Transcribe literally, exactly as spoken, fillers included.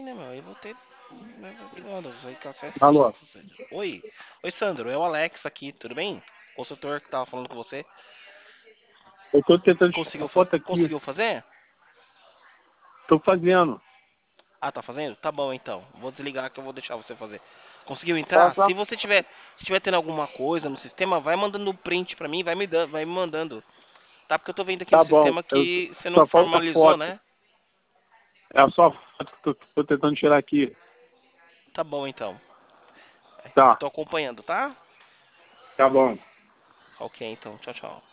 né, meu? Aí eu vou ter. Mano, vai ficar assim, Alô, ó. Oi. Oi, Sandro. É o Alex aqui, tudo bem? Consultor que tava falando com você. eu tô tentando tirar Conseguiu, uma fa foto aqui. conseguiu fazer? Tô fazendo. Ah, tá fazendo? Tá bom então. Vou desligar que eu vou deixar você fazer. Conseguiu Tá, entrar? tá. Se você tiver, se tiver tendo alguma coisa no sistema, vai mandando o print pra mim, vai me dando, vai me mandando. Tá? Porque eu tô vendo aqui no Tá bom. sistema Eu, que você não só falta formalizou, foto. né? É só foto que eu tô, tô tentando tirar aqui. Tá bom então. Eu Tá, tô acompanhando, tá? tá bom. Ok, então. Tchau, tchau.